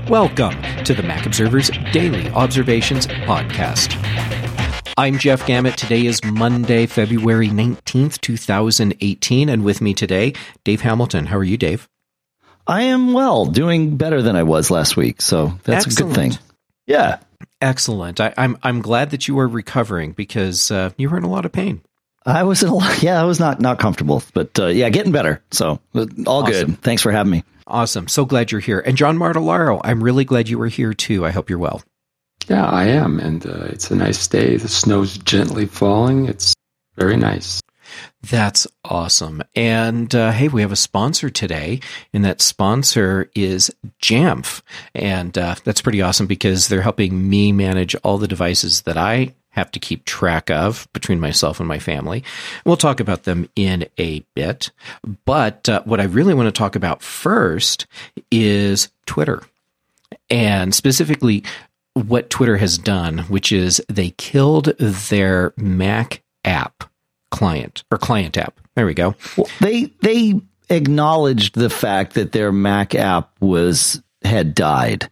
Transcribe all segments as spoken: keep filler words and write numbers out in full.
Welcome to the Mac Observer's Daily Observations Podcast. I'm Jeff Gamet. Today is Monday, February nineteenth, twenty eighteen, and with me today, Dave Hamilton. How are you, Dave? I am well, doing better than I was last week, so that's Excellent. a good thing. Yeah. Excellent. I, I'm I'm glad that you are recovering because uh, you were in a lot of pain. I was in a lot, yeah, I was not, not comfortable, but uh, yeah, getting better. So all Awesome. Good. Thanks for having me. Awesome. So glad you're here. And John Martellaro, I'm really glad you were here too. I hope you're well. Yeah, I am. And uh, it's a nice day. The snow's gently falling. It's very nice. That's awesome. And uh, hey, we have a sponsor today, and that sponsor is Jamf. And uh, that's pretty awesome because they're helping me manage all the devices that I have to keep track of between myself and my family. We'll talk about them in a bit. But uh, what I really want to talk about first is Twitter, and specifically what Twitter has done, which is they killed their Mac app client or client app. There we go. Well, they they acknowledged the fact that their Mac app was had died.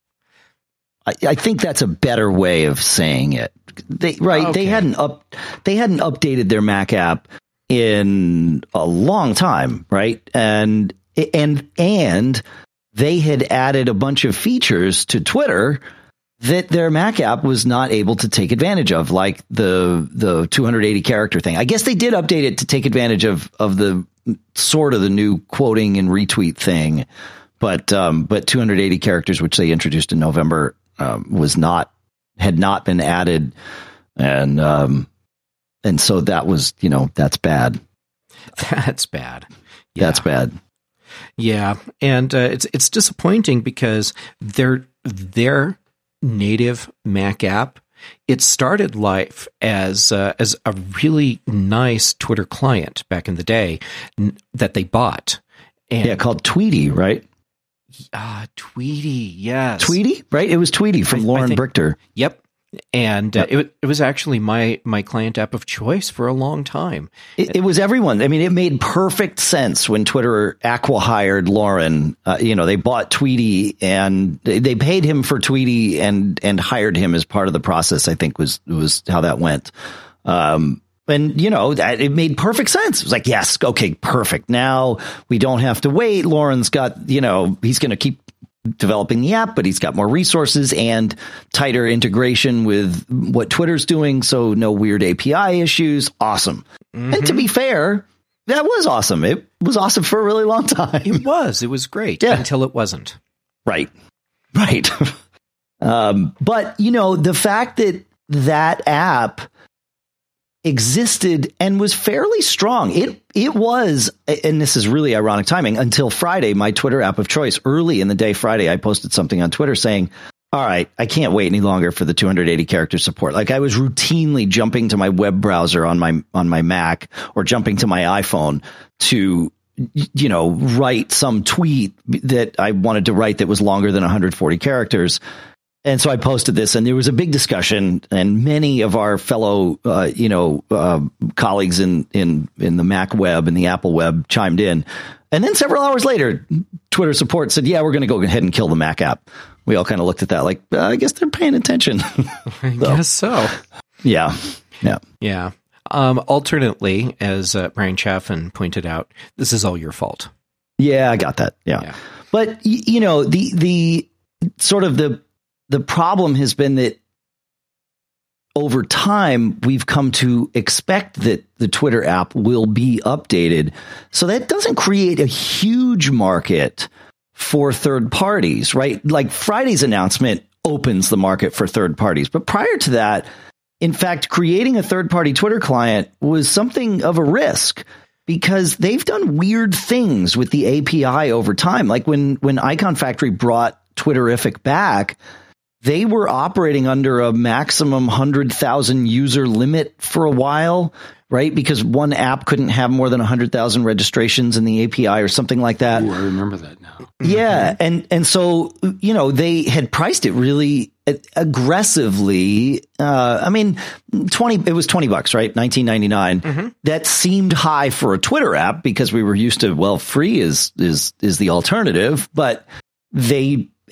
I, I think that's a better way of saying it. They right. Okay. They hadn't up they hadn't updated their Mac app in a long time, right? And and and they had added a bunch of features to Twitter that their Mac app was not able to take advantage of, like the the two hundred eighty character thing. I guess they did update it to take advantage of of the sort of the new quoting and retweet thing, but um, but two hundred eighty characters, which they introduced in November, um, was not had not been added, and um, and so that was you know that's bad. That's bad. Yeah. That's bad. Yeah, and uh, it's it's disappointing because their their native Mac app, it started life as uh, as a really nice Twitter client back in the day n- that they bought. And, yeah, called Tweety, right? Ah, uh, Tweety, yes, Tweety, right? It was Tweety from I, Lauren I think, Brichter. Yep. And yep. uh, it it was actually my my client app of choice for a long time. It, it was everyone. I mean, it made perfect sense when Twitter acqui-hired Lauren. Uh, you know, they bought Tweety and they, they paid him for Tweety and and hired him as part of the process. I think was was how that went. Um, and you know, that it made perfect sense. It was like, yes, okay, perfect. Now we don't have to wait. Lauren's got, you know, he's going to keep developing the app, but he's got more resources and tighter integration with what Twitter's doing. So no weird A P I issues. Awesome. Mm-hmm. And to be fair, that was awesome. It was awesome for a really long time. It was, it was great yeah. until it wasn't. Right. Right. um, but you know, the fact that that app existed and was fairly strong. It it was, and this is really ironic timing, until Friday, my Twitter app of choice. Early in the day Friday, I posted something on Twitter saying, all right, I can't wait any longer for the two hundred eighty character support. Like I was routinely jumping to my web browser on my on my Mac or jumping to my iPhone to, you know, write some tweet that I wanted to write that was longer than one hundred forty characters. And so I posted this, and there was a big discussion, and many of our fellow, uh, you know, uh, colleagues in, in, in the Mac web and the Apple web chimed in. And then several hours later, Twitter support said, yeah, we're going to go ahead and kill the Mac app. We all kind of looked at that like, uh, I guess they're paying attention. I so, guess so. Yeah. Yeah. Yeah. Um, alternately, as uh, Brian Chaffin pointed out, this is all your fault. Yeah, I got that. Yeah. yeah. But, you know, the, the sort of the, The problem has been that over time, we've come to expect that the Twitter app will be updated. So that doesn't create a huge market for third parties, right? Like Friday's announcement opens the market for third parties. But prior to that, in fact, creating a third party Twitter client was something of a risk because they've done weird things with the A P I over time. Like when, when Icon Factory brought Twitterrific back, they were operating under a maximum one hundred thousand user limit for a while, right? Because one app couldn't have more than one hundred thousand registrations in the A P I or something like that. Ooh, I remember that now. Yeah. And, and so, you know, they had priced it really aggressively. Uh, I mean, twenty, it was twenty bucks, right? nineteen ninety-nine. Mm-hmm. That seemed high for a Twitter app because we were used to, well, free is, is, is the alternative, but they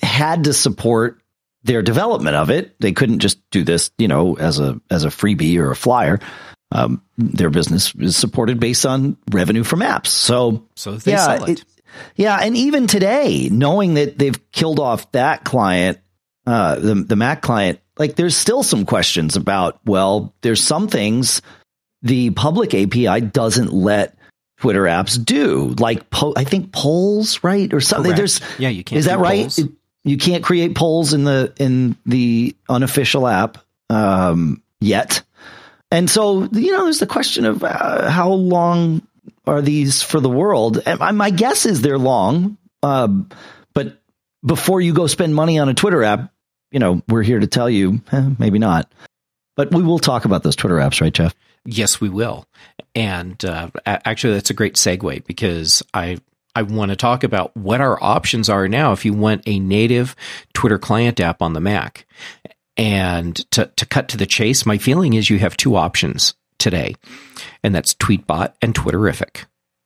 had to support their development of it. They couldn't just do this, you know, as a as a freebie or a flyer. Um, their business is supported based on revenue from apps. So, so they yeah, sell it. it, yeah, and even today, knowing that they've killed off that client, uh, the the Mac client, like there's still some questions about. Well, there's some things the public A P I doesn't let Twitter apps do, like po- I think polls, right, or something. Correct. There's yeah, you can't. Is that right? Polls. It, you can't create polls in the in the unofficial app um, yet, and so you know, there's the question of uh, how long are these for the world? And my, my guess is they're long, um, but before you go spend money on a Twitter app, you know, we're here to tell you eh, maybe not. But we will talk about those Twitter apps, right, Jeff? Yes, we will. And uh, actually, that's a great segue because I I want to talk about what our options are now if you want a native Twitter client app on the Mac. And to, to cut to the chase, my feeling is you have two options today, and that's Tweetbot and Twitterrific.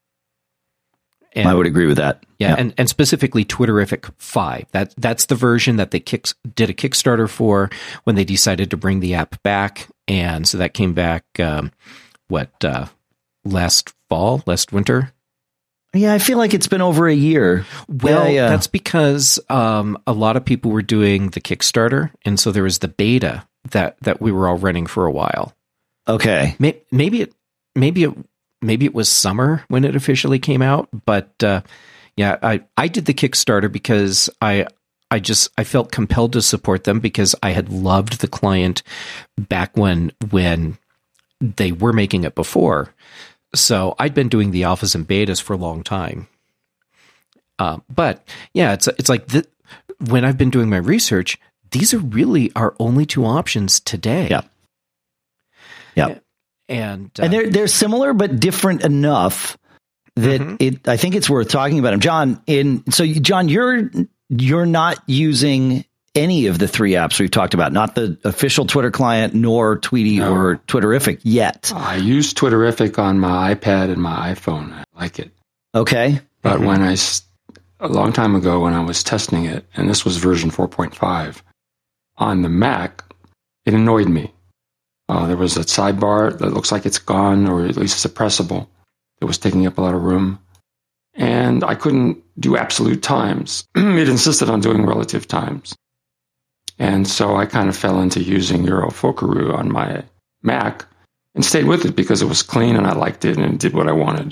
And, I would agree with that. Yeah, yeah. And, and specifically Twitterrific five. That, that's the version that they kick, did a Kickstarter for when they decided to bring the app back. And so that came back, um, what, uh, last fall, last winter? Yeah, I feel like it's been over a year. Well, yeah, yeah. that's because um, a lot of people were doing the Kickstarter. And so there was the beta that, that we were all running for a while. Okay. Maybe it, maybe it, maybe it was summer when it officially came out, but uh, yeah, I, I did the Kickstarter because I I just I felt compelled to support them because I had loved the client back when when they were making it before. So I'd been doing the alphas and betas for a long time. Uh, but yeah, it's it's like the, when I've been doing my research, these are really our only two options today. Yeah. Yeah. And uh, and they're they're similar but different enough that mm-hmm. it I think it's worth talking about them. John, in so John, you're you're not using any of the three apps we've talked about, not the official Twitter client nor Tweety no. or Twitterrific yet. I use Twitterrific on my iPad and my iPhone. I like it. Okay. But mm-hmm. when I a long time ago when I was testing it, and this was version four point five on the Mac, it annoyed me. Uh, there was a sidebar that looks like it's gone, or at least suppressible. It was taking up a lot of room. And I couldn't do absolute times. It insisted on doing relative times. And so I kind of fell into using Eurofocaru on my Mac and stayed with it because it was clean and I liked it and it did what I wanted.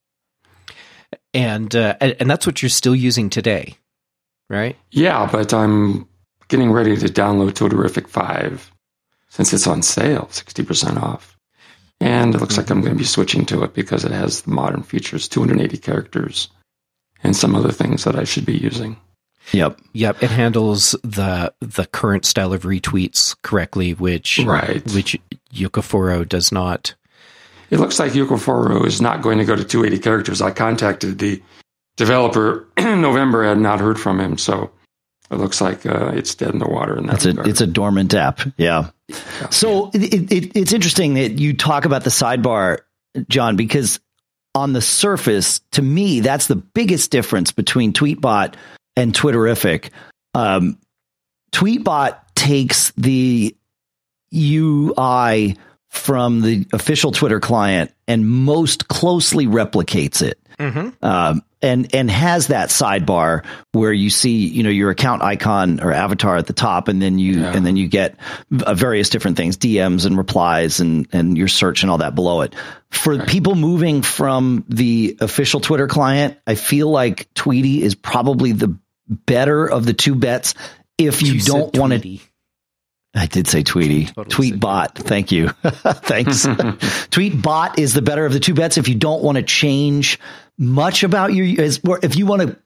And uh, and that's what you're still using today, right? Yeah, but I'm getting ready to download Twitterrific five. Since it's on sale, sixty percent off. And it looks like I'm going to be switching to it because it has the modern features, two hundred eighty characters, and some other things that I should be using. Yep. Yep. It handles the the current style of retweets correctly, which right. which Ukaforo does not. It looks like Ukaforo is not going to go to two hundred eighty characters. I contacted the developer in November. I had not heard from him, so it looks like uh, it's dead in the water. In that it's a regard. it's a dormant app. Yeah. yeah. So yeah. It, it, it's interesting that you talk about the sidebar, John, because on the surface, to me, that's the biggest difference between Tweetbot and Twitterrific. Um, Tweetbot takes the U I from the official Twitter client and most closely replicates it. Mm-hmm. Um, and, and has that sidebar where you see, you know, your account icon or avatar at the top, and then you, yeah. and then you get various different things, D Ms and replies and, and your search and all that below it. For right. people moving from the official Twitter client, I feel like Tweety is probably the better of the two bets. If you, you don't want to, I did say Tweety. Totally Tweetbot. Thank you. Thanks. Tweetbot is the better of the two bets if you don't want to change much about your, as, if you want to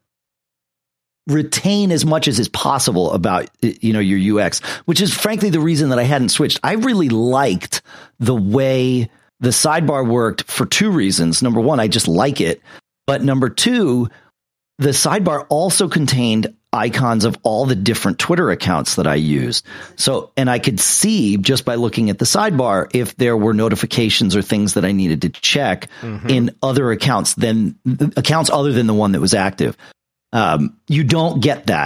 retain as much as is possible about, you know, your U X, which is frankly the reason that I hadn't switched. I really liked the way the sidebar worked for two reasons. Number one, I just like it. But number two, the sidebar also contained icons of all the different Twitter accounts that I used. So, and I could see just by looking at the sidebar if there were notifications or things that I needed to check mm-hmm. in other accounts than accounts other than the one that was active. Um, you don't get that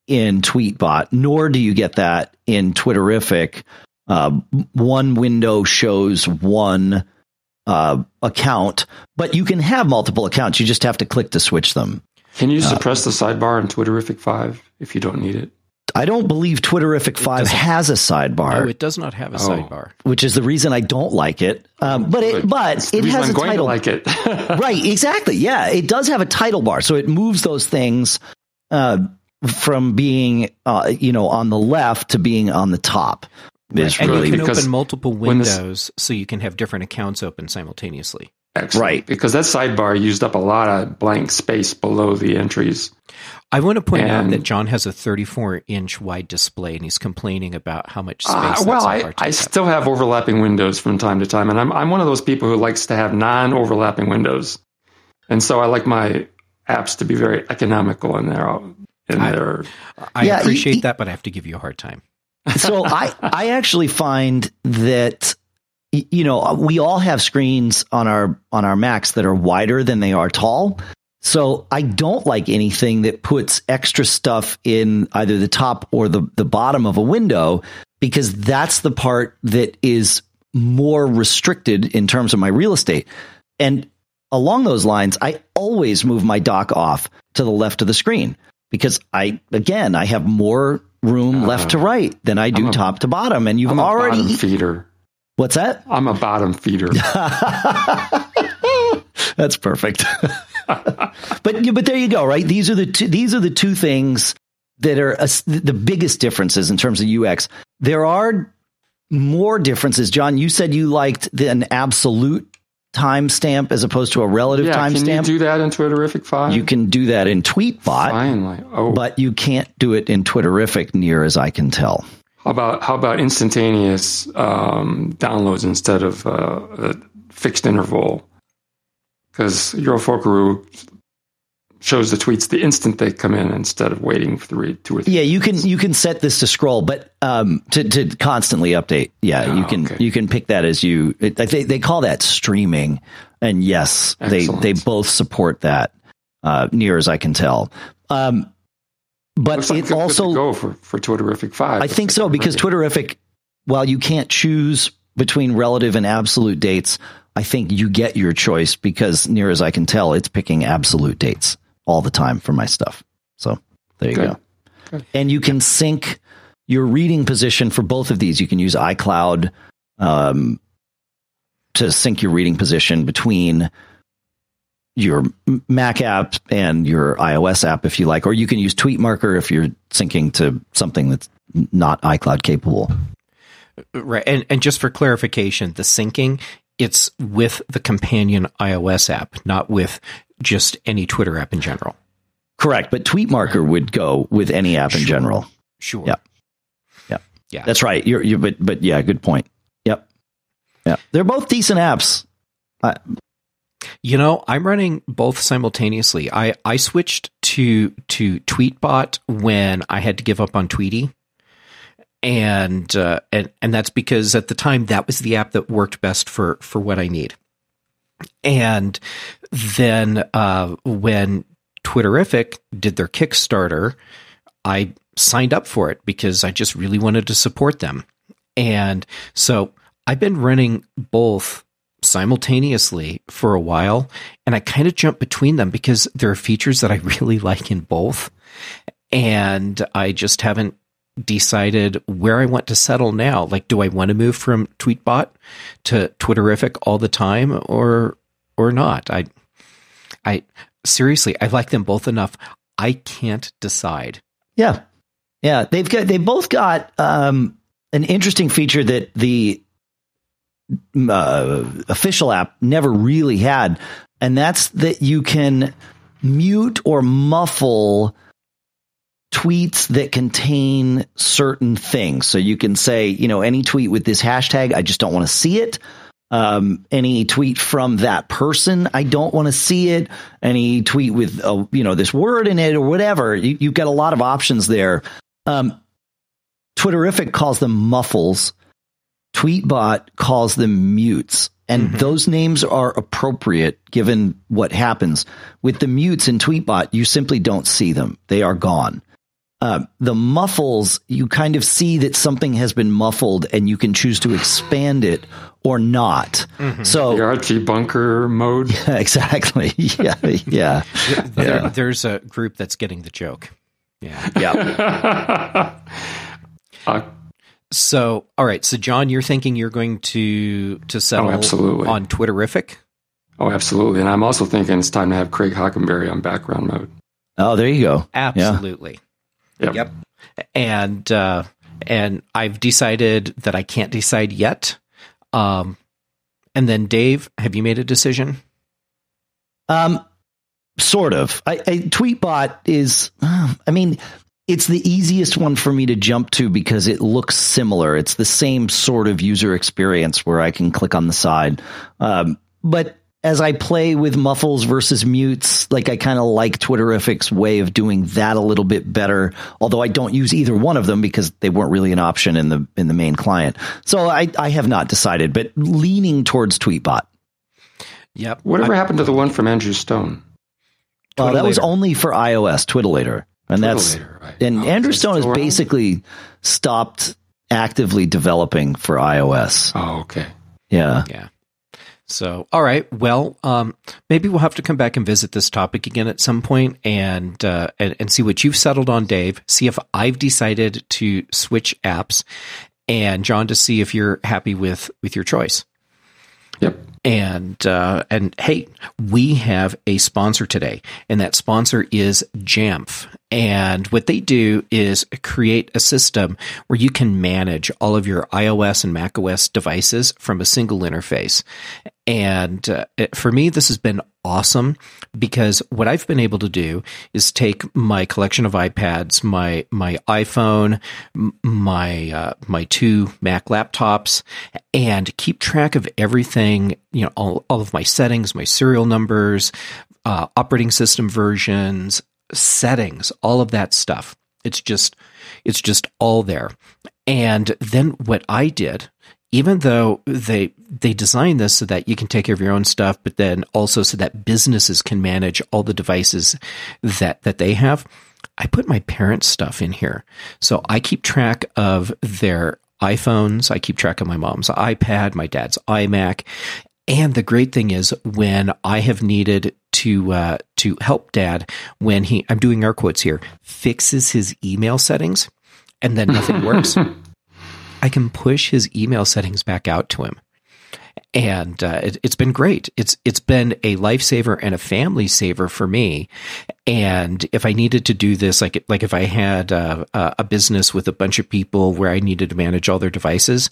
in Tweetbot, nor do you get that in Twitterrific. Uh, one window shows one uh, account, but you can have multiple accounts. You just have to click to switch them. Can you suppress uh, the sidebar in Twitterrific five if you don't need it? I don't believe Twitterrific five has a sidebar. No, it does not have a oh. sidebar, which is the reason I don't like it. Um, but it, but it has I'm a title. Like it, right? Exactly. Yeah, it does have a title bar, so it moves those things uh, from being, uh, you know, on the left to being on the top. Right. And really, you can open multiple windows, this, so you can have different accounts open simultaneously. Excellent. Right, because that sidebar used up a lot of blank space below the entries. I want to point and, out that John has a thirty-four inch wide display, and he's complaining about how much space. Uh, well, that I, I still have overlapping windows from time to time, and I'm I'm one of those people who likes to have non-overlapping windows, and so I like my apps to be very economical in their in I, their. I yeah, appreciate he, that, but I have to give you a hard time. So I I actually find that. You know, we all have screens on our on our Macs that are wider than they are tall. So I don't like anything that puts extra stuff in either the top or the, the bottom of a window, because that's the part that is more restricted in terms of my real estate. And along those lines, I always move my dock off to the left of the screen because I, again, I have more room uh, left to right than I do a, top to bottom. And you've I'm a already bottom feeder. What's that? I'm a bottom feeder. That's perfect. but but there you go, right? These are the two, these are the two things that are uh, the biggest differences in terms of U X. There are more differences. John, you said you liked the, an absolute timestamp as opposed to a relative yeah, timestamp. Can you do that in Twitterrific five? You can do that in Tweetbot. Finally. Oh. But you can't do it in Twitterrific, near as I can tell. How about how about instantaneous um, downloads instead of uh, a fixed interval? Because Eurofolkaru shows the tweets the instant they come in instead of waiting for three, two or three. Yeah, you can you can set this to scroll, but um, to to constantly update. Yeah, oh, you can okay. you can pick that as you. It, they they call that streaming, and yes, Excellent. they they both support that. Uh, near as I can tell. Um, But Looks like it also go for, for Twitterrific five. I think so, because Twitterrific, while you can't choose between relative and absolute dates, I think you get your choice because, near as I can tell, it's picking absolute dates all the time for my stuff. So there you Good. go. Good. And you can sync your reading position for both of these. You can use iCloud um, to sync your reading position between your Mac app and your iOS app, if you like, or you can use TweetMarker if you're syncing to something that's not iCloud capable. Right. And, and just for clarification, the syncing, it's with the companion iOS app, not with just any Twitter app in general. Correct. But TweetMarker would go with any app in sure. general. Sure. Yeah. Yeah. Yeah. That's right. You're, you, but, but yeah, good point. Yep. Yeah. They're both decent apps. I, You know, I'm running both simultaneously. I, I switched to to Tweetbot when I had to give up on Tweety, and uh, and and that's because at the time that was the app that worked best for for what I need. And then uh, when Twitterrific did their Kickstarter, I signed up for it because I just really wanted to support them, and so I've been running both simultaneously for a while, and I kind of jump between them because there are features that I really like in both, and I just haven't decided where I want to settle now. Like, do I want to move from Tweetbot to Twitterrific all the time, or or not? I I seriously, I like them both enough. I can't decide. Yeah, yeah, they've got they both got um, an interesting feature that the Uh, official app never really had, and that's that you can mute or muffle tweets that contain certain things. So you can say, you know, any tweet with this hashtag, I just don't want to see it. Um, any tweet from that person, I don't want to see it. Any tweet with, a, you know, this word in it or whatever. You, you've got a lot of options there. Um, Twitterrific calls them muffles. Tweetbot calls them mutes, and mm-hmm. those names are appropriate given what happens. With the mutes in Tweetbot, you simply don't see them. They are gone. Uh, the muffles, you kind of see that something has been muffled and you can choose to expand it or not. Mm-hmm. So the Archie Bunker mode. Yeah, exactly. Yeah. Yeah. There, yeah. There's a group that's getting the joke. Yeah. Yeah. uh, so, all right. So John, you're thinking you're going to, to settle oh, absolutely. on Twitterrific? Oh, absolutely. And I'm also thinking it's time to have Craig Hockenberry on background mode. Oh, there you go. Absolutely. Yeah. Yep. yep. And uh, and I've decided that I can't decide yet. Um, and then Dave, have you made a decision? Um, sort of. I, I Tweetbot is. Uh, I mean, it's the easiest one for me to jump to because it looks similar. It's the same sort of user experience where I can click on the side. Um, but as I play with muffles versus mutes, like I kind of like Twitterrific's way of doing that a little bit better, although I don't use either one of them because they weren't really an option in the in the main client. So I, I have not decided, but leaning towards Tweetbot. Yep. Whatever I, happened to the one from Andrew Stone? Well, that was only for iOS, Twiddlator. And that's right. and oh, Andrew Stone has around? basically stopped actively developing for iOS. Oh, okay. Yeah. Yeah. So, all right. Well, um, maybe we'll have to come back and visit this topic again at some point and, uh, and, and see what you've settled on, Dave. See if I've decided to switch apps, and John, to see if you're happy with, with your choice. Yep. And, uh, and hey, we have a sponsor today, and that sponsor is Jamf. And what they do is create a system where you can manage all of your iOS and macOS devices from a single interface. And uh, for me, this has been awesome because what I've been able to do is take my collection of iPads, my my iPhone, my uh, my two Mac laptops, and keep track of everything. You know, all all of my settings, my serial numbers, uh, operating system versions, settings, all of that stuff. It's just it's just all there. And then what I did, even though they they designed this so that you can take care of your own stuff, but then also so that businesses can manage all the devices that that they have, I put my parents' stuff in here. So I keep track of their iPhones, I keep track of my mom's iPad, my dad's iMac. And the great thing is when I have needed to uh, to help Dad when he, I'm doing air quotes here, fixes his email settings and then nothing works, I can push his email settings back out to him. And uh, it, it's been great. It's It's been a lifesaver and a family saver for me. And if I needed to do this, like like if I had uh, a business with a bunch of people where I needed to manage all their devices,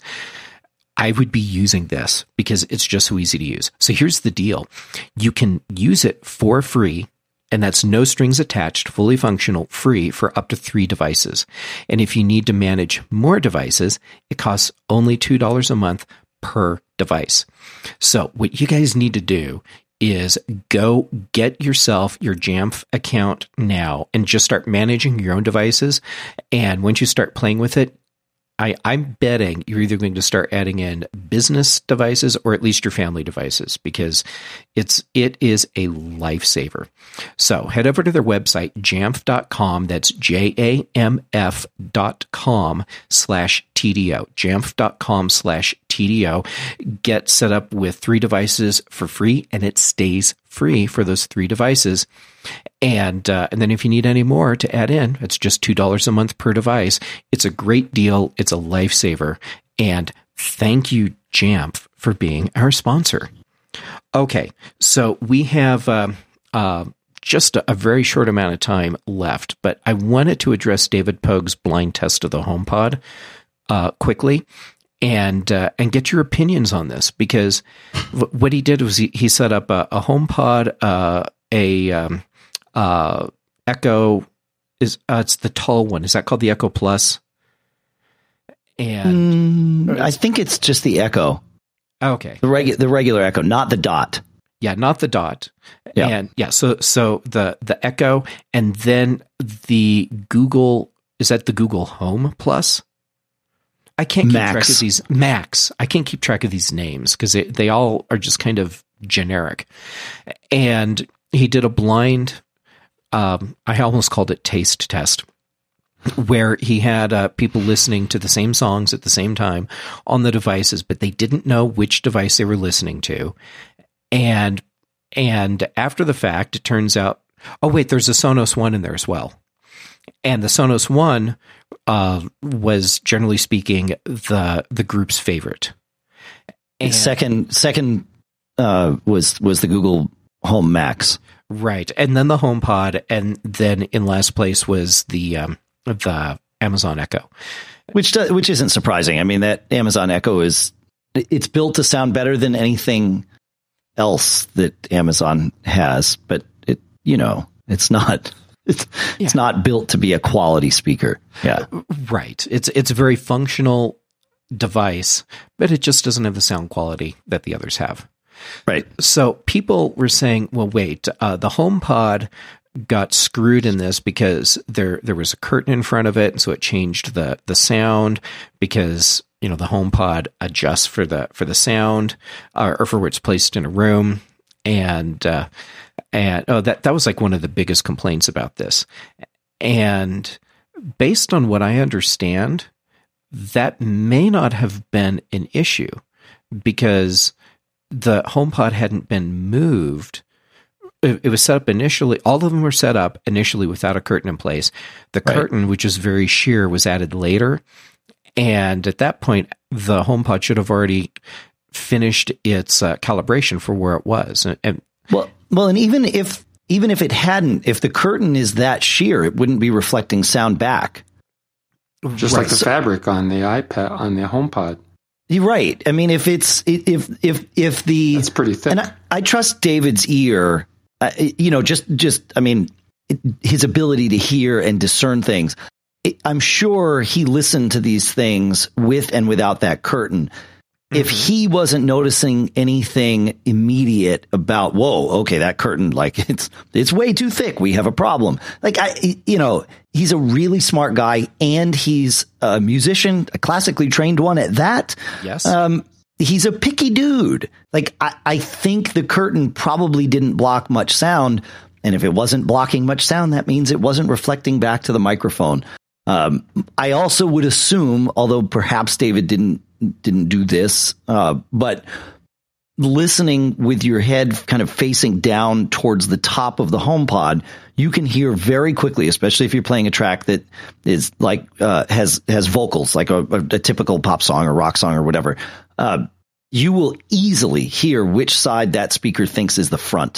I would be using this because it's just so easy to use. So here's the deal. You can use it for free, and that's no strings attached, fully functional, free for up to three devices. And if you need to manage more devices, it costs only two dollars a month per device. So what you guys need to do is go get yourself your Jamf account now and just start managing your own devices. And once you start playing with it, I, I'm betting you're either going to start adding in business devices or at least your family devices because it's it is a lifesaver. So head over to their website, jamf dot com. That's J A M F dot com slash T D O. jamf dot com slash T D O. Get set up with three devices for free, and it stays free for those three devices. And uh, and then if you need any more to add in, it's just two dollars a month per device. It's a great deal. It's a lifesaver. And thank you, Jamf, for being our sponsor. Okay, so we have uh, uh, just a, a very short amount of time left, but I wanted to address David Pogue's blind test of the HomePod uh, quickly. And uh, and get your opinions on this because w- what he did was he, he set up a, a HomePod, uh, a um, uh, Echo is uh, it's the tall one. Is that called the Echo Plus? And mm, I think it's just the Echo. Okay, the regular the regular Echo, not the Dot. Yeah, not the Dot. Yeah. And yeah, so so the the Echo, and then the Google, is that the Google Home Plus? I can't keep Max. track of these Max. I can't keep track of these names because they, they all are just kind of generic. And he did a blind, um, I almost called it taste test. where he had uh, people listening to the same songs at the same time on the devices, but they didn't know which device they were listening to. And and after the fact, it turns out, oh, wait, there's a Sonos One in there as well. And the Sonos One uh, was, generally speaking, the the group's favorite. And second second uh, was was the Google Home Max. Right. And then the HomePod. And then in last place was the um, the Amazon Echo. Which does, which isn't surprising. I mean, that Amazon Echo is, it's built to sound better than anything else that Amazon has. But, it you know, it's not... It's, yeah. it's not built to be a quality speaker. Yeah. Right. It's it's a very functional device, but it just doesn't have the sound quality that the others have. Right. So people were saying, well, wait, uh, the HomePod got screwed in this because there there was a curtain in front of it, and so it changed the the sound because, you know, the HomePod adjusts for the for the sound uh, or for where it's placed in a room. And uh, and oh, that that was like one of the biggest complaints about this. And based on what I understand, that may not have been an issue because the HomePod hadn't been moved. It, it was set up initially. All of them were set up initially without a curtain in place. The right. curtain, which is very sheer, was added later. And at that point, the HomePod should have already finished its uh, calibration for where it was. And, and well, well, and even if even if it hadn't, if the curtain is that sheer, it wouldn't be reflecting sound back. Just right. like the so, fabric on the iPad, on the HomePod. You're right. I mean, if it's if if if the that's pretty thick. And I, I trust David's ear. Uh, you know, just just I mean, it, his ability to hear and discern things. It, I'm sure he listened to these things with and without that curtain. If he wasn't noticing anything immediate about, whoa, okay, that curtain, like it's it's way too thick. We have a problem. Like, I, you know, he's a really smart guy, and he's a musician, a classically trained one at that. Yes. Um, he's a picky dude. Like, I, I think the curtain probably didn't block much sound. And if it wasn't blocking much sound, that means it wasn't reflecting back to the microphone. Um, I also would assume, although perhaps David didn't didn't do this, uh, but listening with your head kind of facing down towards the top of the HomePod, you can hear very quickly, especially if you're playing a track that is like uh, has has vocals, like a, a, a typical pop song or rock song or whatever. Uh, you will easily hear which side that speaker thinks is the front.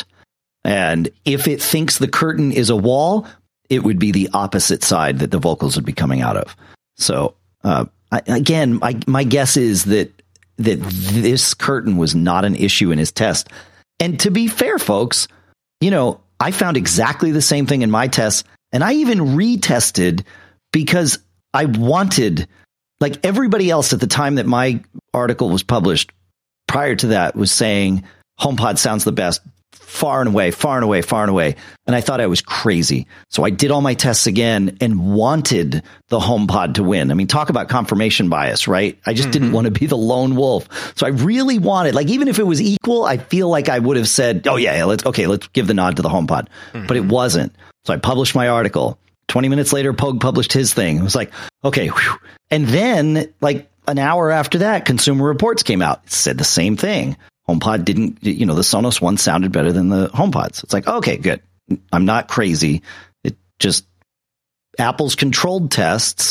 And if it thinks the curtain is a wall, it would be the opposite side that the vocals would be coming out of. So, uh, I, again, my, my guess is that that this curtain was not an issue in his test. And to be fair, folks, you know, I found exactly the same thing in my tests, and I even retested because I wanted, like everybody else at the time that my article was published, prior to that was saying HomePod sounds the best. Far and away, far and away, far and away. And I thought I was crazy. So I did all my tests again and wanted the HomePod to win. I mean, talk about confirmation bias, right? I just mm-hmm. didn't want to be the lone wolf. So I really wanted, like, even if it was equal, I feel like I would have said, oh yeah, let's, okay, let's give the nod to the HomePod. Mm-hmm. But it wasn't. So I published my article. twenty minutes later, Pogue published his thing. It was like, okay. Whew. And then like an hour after that, Consumer Reports came out. It said the same thing. HomePod didn't, you know, the Sonos One sounded better than the HomePods. It's like, okay, good. I'm not crazy. It just, Apple's controlled tests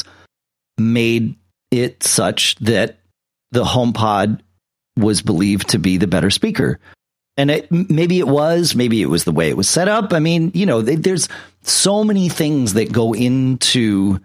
made it such that the HomePod was believed to be the better speaker. And it, maybe it was, maybe it was the way it was set up. I mean, you know, there's so many things that go into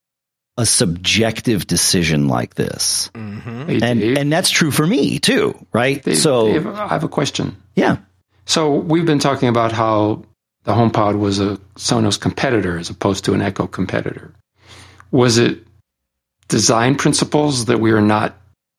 a subjective decision like this. Mm-hmm. Hey, and Dave. and that's true for me too, right? Dave, so Dave, I have a question. Yeah. So we've been talking about how the HomePod was a Sonos competitor as opposed to an Echo competitor. Was it design principles that we are not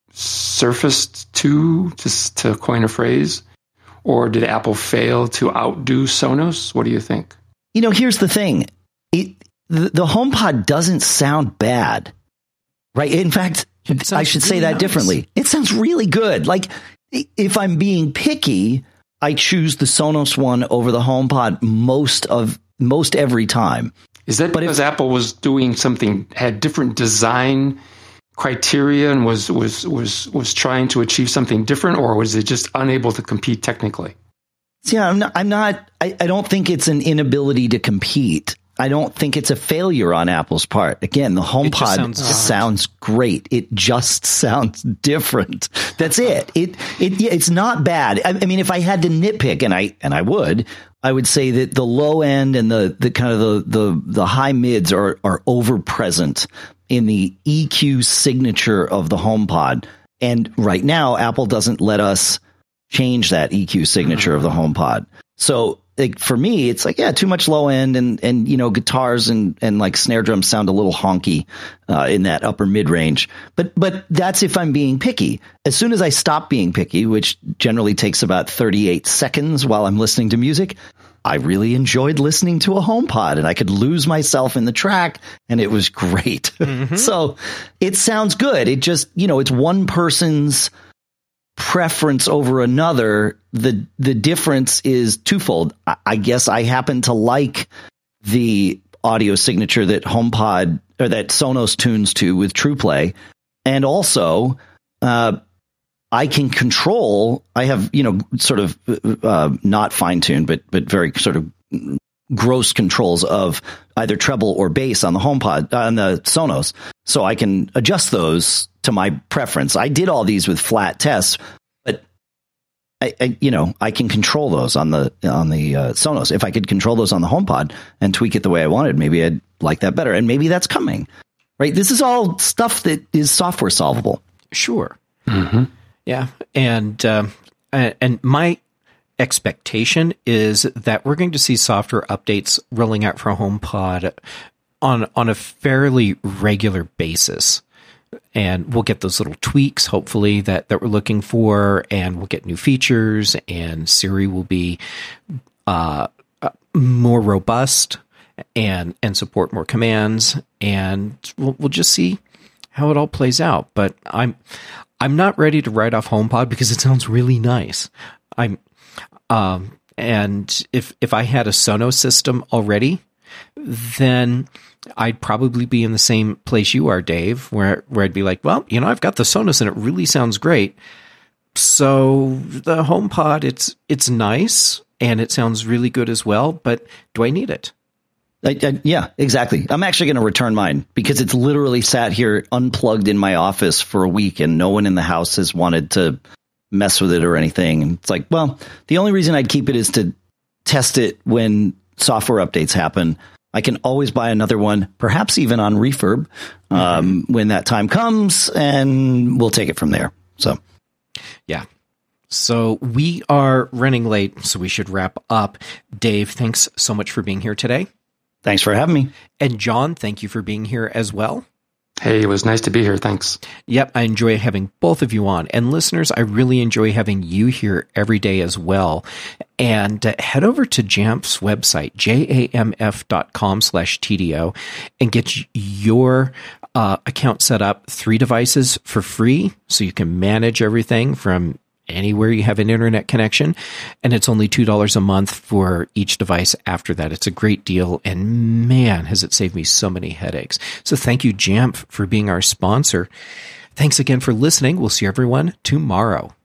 surfaced to, to, to coin a phrase? Or did Apple fail to outdo Sonos? What do you think? You know, here's the thing. It The, the HomePod doesn't sound bad, right? In fact, I should say really that nice. differently. It sounds really good. Like, if I'm being picky, I choose the Sonos One over the HomePod most of most every time. Is that but because if, Apple was doing something, had different design criteria and was, was, was, was trying to achieve something different, or was it just unable to compete technically? Yeah, I'm not, I'm not I, I don't think it's an inability to compete. I don't think it's a failure on Apple's part. Again, the HomePod sounds, sounds great. It just sounds different. That's it. It it it's not bad. I, I mean, if I had to nitpick, and I and I would, I would say that the low end and the the kind of the the the high mids are are over present in the E Q signature of the HomePod. And right now, Apple doesn't let us change that E Q signature of the HomePod. So like for me, it's like, yeah, too much low end, and, and, you know, guitars and, and like snare drums sound a little honky, uh, in that upper mid range. But, but that's if I'm being picky. As soon as I stop being picky, which generally takes about thirty-eight seconds while I'm listening to music, I really enjoyed listening to a HomePod, and I could lose myself in the track, and it was great. Mm-hmm. So it sounds good. It just, you know, it's one person's preference over another. The the difference is twofold. I, I guess I happen to like the audio signature that HomePod or that Sonos tunes to with TruePlay, and also uh, I can control. I have, you know, sort of uh, not fine tuned, but but very sort of gross controls of either treble or bass on the HomePod, on the Sonos, so I can adjust those to my preference. I did all these with flat tests, but I, I you know, I can control those on the on the uh, Sonos. If I could control those on the HomePod and tweak it the way I wanted, maybe I'd like that better, and maybe that's coming. Right? This is all stuff that is software solvable. Sure. Mm-hmm. Yeah, and um, and my expectation is that we're going to see software updates rolling out for HomePod on on a fairly regular basis. And we'll get those little tweaks, hopefully, that, that we're looking for, and we'll get new features, and Siri will be uh, more robust and and support more commands, and we'll, we'll just see how it all plays out. But I'm I'm not ready to write off HomePod because it sounds really nice. I'm um, and if if I had a Sonos system already, then I'd probably be in the same place you are, Dave, where where I'd be like, well, you know, I've got the Sonos and it really sounds great. So the HomePod, it's it's nice and it sounds really good as well, but do I need it? I, I, yeah, exactly. I'm actually going to return mine because it's literally sat here unplugged in my office for a week, and no one in the house has wanted to mess with it or anything. And it's like, well, the only reason I'd keep it is to test it when software updates happen. I can always buy another one, perhaps even on refurb, um, mm-hmm. when that time comes, and we'll take it from there. So, yeah. So we are running late, so we should wrap up. Dave, thanks so much for being here today. Thanks for having me. And John, thank you for being here as well. Hey, it was nice to be here. Thanks. Yep, I enjoy having both of you on. And listeners, I really enjoy having you here every day as well. And uh, head over to Jamf's website, jamf.com slash TDO, and get your uh, account set up, three devices for free, so you can manage everything from anywhere you have an internet connection. And it's only two dollars a month for each device after that. It's a great deal. And man, has it saved me so many headaches. So thank you, Jamf, for being our sponsor. Thanks again for listening. We'll see everyone tomorrow.